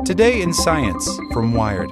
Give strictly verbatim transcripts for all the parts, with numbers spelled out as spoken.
Today in Science from Wired.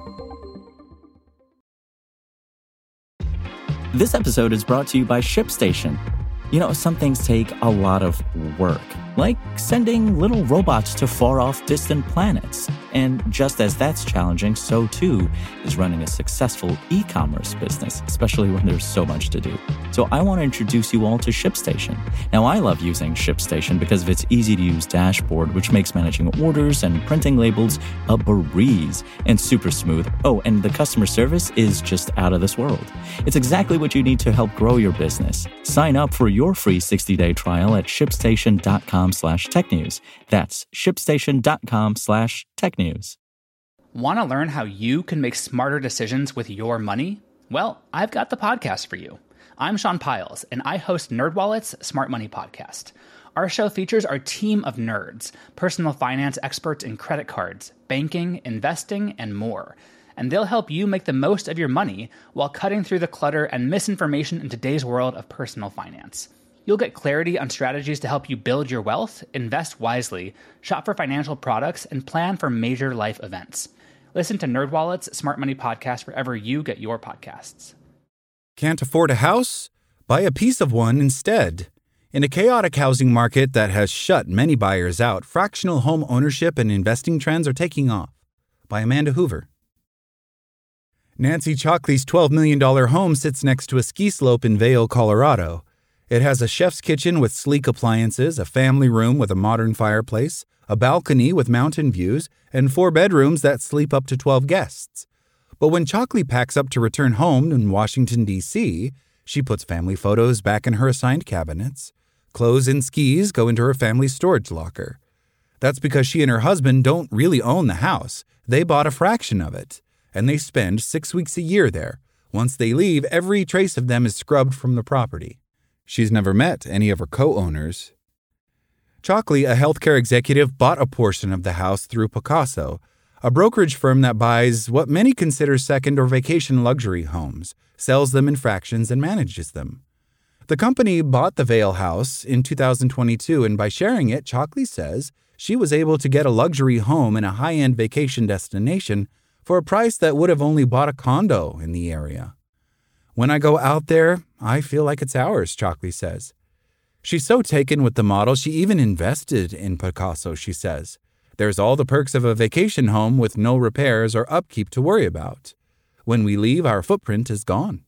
This episode is brought to you by ShipStation. You know, some things take a lot of work, like sending little robots to far-off distant planets. And just as that's challenging, so too is running a successful e-commerce business, especially when there's so much to do. So I want to introduce you all to ShipStation. Now, I love using ShipStation because of its easy-to-use dashboard, which makes managing orders and printing labels a breeze and super smooth. Oh, and the customer service is just out of this world. It's exactly what you need to help grow your business. Sign up for your free sixty-day trial at shipstation.com slash technews. That's shipstation.com slash technews. Want to learn how you can make smarter decisions with your money? Well, I've got the podcast for you. I'm Sean Piles, and I host NerdWallet's Smart Money Podcast. Our show features our team of nerds, personal finance experts in credit cards, banking, investing, and more. And they'll help you make the most of your money while cutting through the clutter and misinformation in today's world of personal finance. You'll get clarity on strategies to help you build your wealth, invest wisely, shop for financial products, and plan for major life events. Listen to NerdWallet's Smart Money Podcast wherever you get your podcasts. Can't afford a house? Buy a piece of one instead. In a chaotic housing market that has shut many buyers out, fractional home ownership and investing trends are taking off. By Amanda Hoover. Nancy Chalkley's twelve million dollars home sits next to a ski slope in Vail, Colorado. It has a chef's kitchen with sleek appliances, a family room with a modern fireplace, a balcony with mountain views, and four bedrooms that sleep up to twelve guests. But when Chalkley packs up to return home in Washington, D C, she puts family photos back in her assigned cabinets. Clothes and skis go into her family storage locker. That's because she and her husband don't really own the house. They bought a fraction of it, and they spend six weeks a year there. Once they leave, every trace of them is scrubbed from the property. She's never met any of her co-owners. Chalkley, a healthcare executive, bought a portion of the house through Pacaso, a brokerage firm that buys what many consider second or vacation luxury homes, sells them in fractions, and manages them. The company bought the Vail house in two thousand twenty-two, and by sharing it, Chalkley says she was able to get a luxury home in a high-end vacation destination for a price that would have only bought a condo in the area. When I go out there, I feel like it's ours, Chalkley says. She's so taken with the model, she even invested in Pacaso, she says. There's all the perks of a vacation home with no repairs or upkeep to worry about. When we leave, our footprint is gone.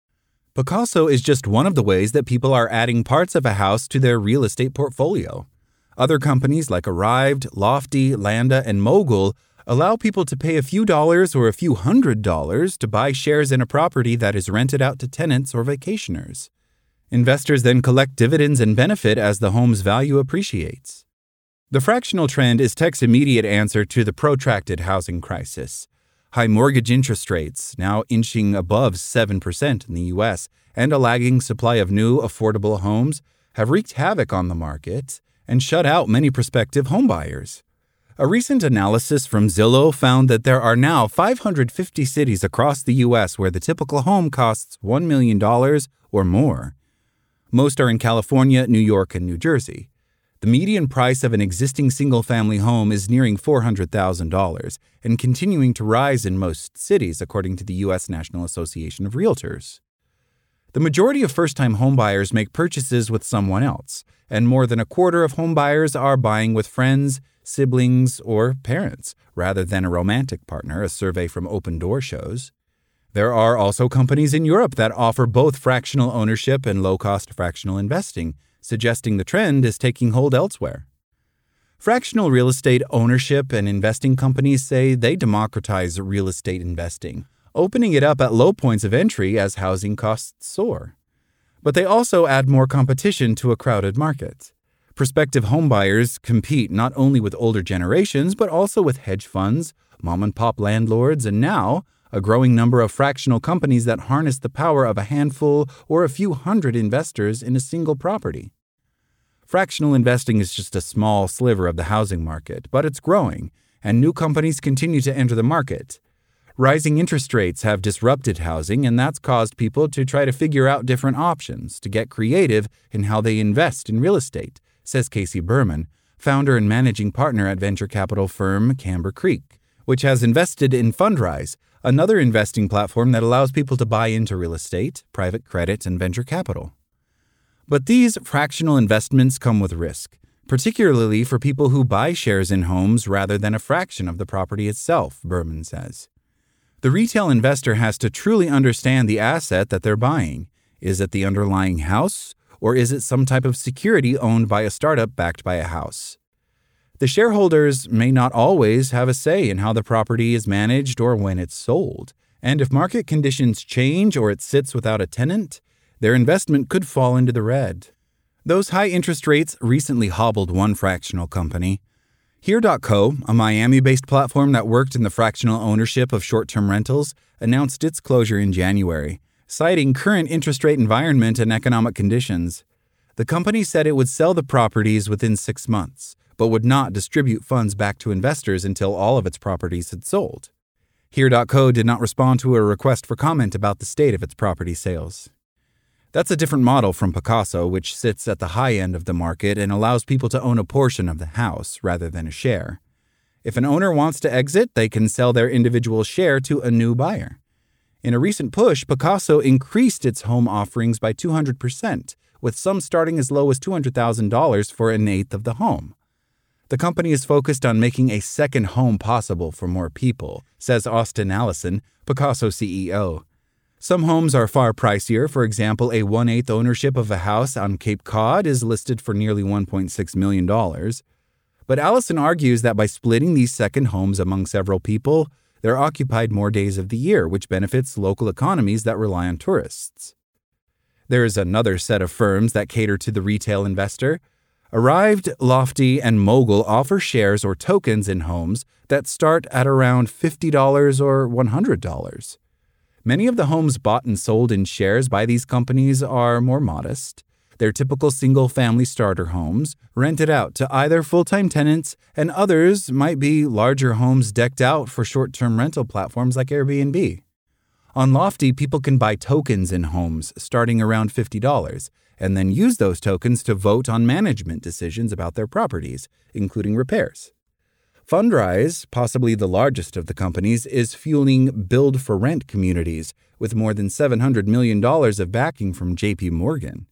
Pacaso is just one of the ways that people are adding parts of a house to their real estate portfolio. Other companies like Arrived, Lofty, Landa, and Mogul allow people to pay a few dollars or a few hundred dollars to buy shares in a property that is rented out to tenants or vacationers. Investors then collect dividends and benefit as the home's value appreciates. The fractional trend is tech's immediate answer to the protracted housing crisis. High mortgage interest rates, now inching above seven percent in the U S, and a lagging supply of new, affordable homes have wreaked havoc on the market and shut out many prospective homebuyers. A recent analysis from Zillow found that there are now five hundred fifty cities across the U S where the typical home costs one million dollars or more. Most are in California, New York, and New Jersey. The median price of an existing single-family home is nearing four hundred thousand dollars and continuing to rise in most cities, according to the U S National Association of Realtors. The majority of first-time homebuyers make purchases with someone else, and more than a quarter of homebuyers are buying with friends, siblings, or parents, rather than a romantic partner, a survey from Open Door shows. There are also companies in Europe that offer both fractional ownership and low-cost fractional investing, suggesting the trend is taking hold elsewhere. Fractional real estate ownership and investing companies say they democratize real estate investing, opening it up at low points of entry as housing costs soar. But they also add more competition to a crowded market. Prospective homebuyers compete not only with older generations, but also with hedge funds, mom-and-pop landlords, and now a growing number of fractional companies that harness the power of a handful or a few hundred investors in a single property. Fractional investing is just a small sliver of the housing market, but it's growing, and new companies continue to enter the market. Rising interest rates have disrupted housing, and that's caused people to try to figure out different options, to get creative in how they invest in real estate, says Casey Berman, founder and managing partner at venture capital firm Camber Creek, which has invested in Fundrise, another investing platform that allows people to buy into real estate, private credit, and venture capital. But these fractional investments come with risk, particularly for people who buy shares in homes rather than a fraction of the property itself, Berman says. The retail investor has to truly understand the asset that they're buying. Is it the underlying house, or is it some type of security owned by a startup backed by a house? The shareholders may not always have a say in how the property is managed or when it's sold, and if market conditions change or it sits without a tenant, their investment could fall into the red. Those high interest rates recently hobbled one fractional company. Here dot co, a Miami-based platform that worked in the fractional ownership of short-term rentals, announced its closure in January, citing current interest rate environment and economic conditions. The company said it would sell the properties within six months, but would not distribute funds back to investors until all of its properties had sold. Here dot co did not respond to a request for comment about the state of its property sales. That's a different model from Picasso, which sits at the high end of the market and allows people to own a portion of the house rather than a share. If an owner wants to exit, they can sell their individual share to a new buyer. In a recent push, Picasso increased its home offerings by two hundred percent, with some starting as low as two hundred thousand dollars for an eighth of the home. The company is focused on making a second home possible for more people, says Austin Allison, Picasso C E O. Some homes are far pricier. For example, a one-eighth ownership of a house on Cape Cod is listed for nearly one point six million dollars. But Allison argues that by splitting these second homes among several people, they're occupied more days of the year, which benefits local economies that rely on tourists. There is another set of firms that cater to the retail investor. Arrived, Lofty, and Mogul offer shares or tokens in homes that start at around fifty dollars or one hundred dollars. Many of the homes bought and sold in shares by these companies are more modest. They're typical single-family starter homes, rented out to either full-time tenants, and others might be larger homes decked out for short-term rental platforms like Airbnb. On Lofty, people can buy tokens in homes starting around fifty dollars, and then use those tokens to vote on management decisions about their properties, including repairs. Fundrise, possibly the largest of the companies, is fueling build-for-rent communities with more than seven hundred million dollars of backing from J P Morgan.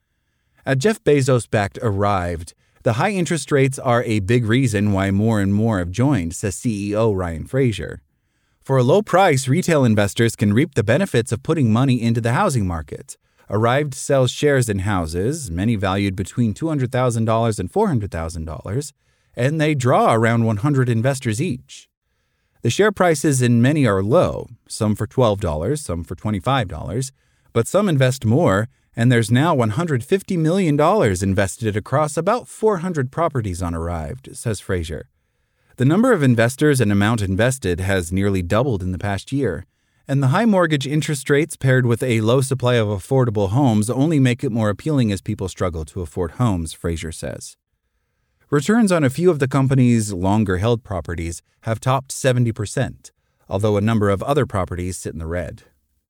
At Jeff Bezos-backed Arrived, the high interest rates are a big reason why more and more have joined, says C E O Ryan Frazier. For a low price, retail investors can reap the benefits of putting money into the housing market. Arrived sells shares in houses, many valued between two hundred thousand dollars and four hundred thousand dollars, and they draw around one hundred investors each. The share prices in many are low, some for twelve dollars, some for twenty-five dollars, but some invest more, and there's now one hundred fifty million dollars invested across about four hundred properties on Arrived, says Frazier. The number of investors and amount invested has nearly doubled in the past year, and the high mortgage interest rates paired with a low supply of affordable homes only make it more appealing as people struggle to afford homes, Frazier says. Returns on a few of the company's longer-held properties have topped seventy percent, although a number of other properties sit in the red.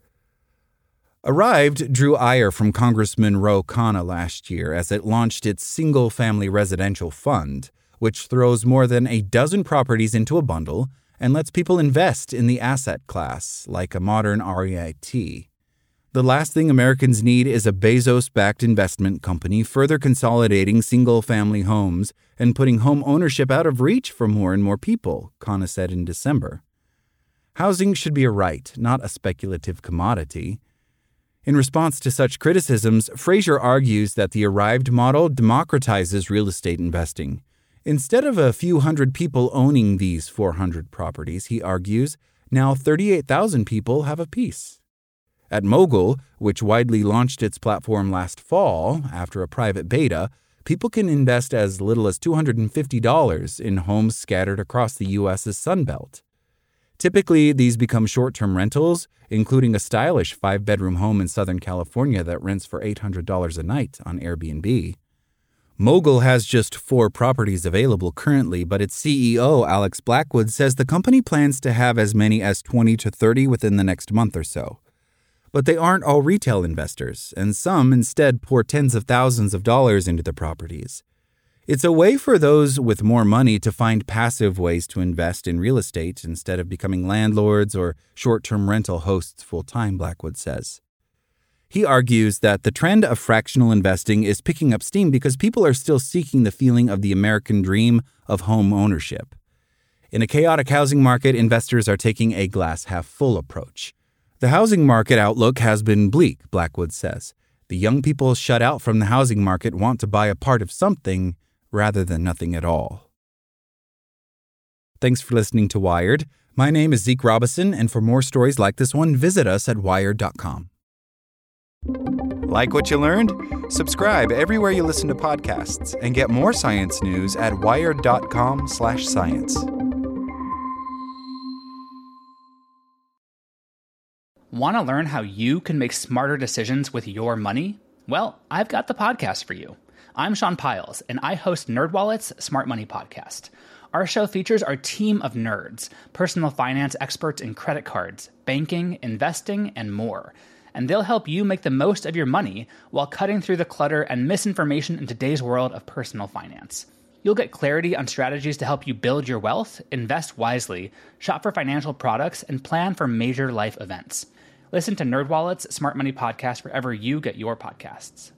Arrived drew ire from Congressman Ro Khanna last year as it launched its single-family residential fund, which throws more than a dozen properties into a bundle and lets people invest in the asset class, like a modern R E I T. The last thing Americans need is a Bezos-backed investment company further consolidating single-family homes and putting home ownership out of reach for more and more people, Khanna said in December. Housing should be a right, not a speculative commodity. In response to such criticisms, Frazier argues that the Arrived model democratizes real estate investing. Instead of a few hundred people owning these four hundred properties, he argues, now thirty-eight thousand people have a piece. At Mogul, which widely launched its platform last fall after a private beta, people can invest as little as two hundred fifty dollars in homes scattered across the U S's Sunbelt. Typically, these become short-term rentals, including a stylish five-bedroom home in Southern California that rents for eight hundred dollars a night on Airbnb. Mogul has just four properties available currently, but its C E O, Alex Blackwood, says the company plans to have as many as twenty to thirty within the next month or so. But they aren't all retail investors, and some instead pour tens of thousands of dollars into the properties. It's a way for those with more money to find passive ways to invest in real estate instead of becoming landlords or short-term rental hosts full-time, Blackwood says. He argues that the trend of fractional investing is picking up steam because people are still seeking the feeling of the American dream of home ownership. In a chaotic housing market, investors are taking a glass-half-full approach. The housing market outlook has been bleak, Blackwood says. The young people shut out from the housing market want to buy a part of something rather than nothing at all. Thanks for listening to Wired. My name is Zeke Robison, and for more stories like this one, visit us at wired dot com. Like what you learned? Subscribe everywhere you listen to podcasts and get more science news at wired dot com slash science. Want to learn how you can make smarter decisions with your money? Well, I've got the podcast for you. I'm Sean Piles, and I host NerdWallet's Smart Money Podcast. Our show features our team of nerds, personal finance experts in credit cards, banking, investing, and more. And they'll help you make the most of your money while cutting through the clutter and misinformation in today's world of personal finance. You'll get clarity on strategies to help you build your wealth, invest wisely, shop for financial products, and plan for major life events. Listen to NerdWallet's Smart Money Podcast wherever you get your podcasts.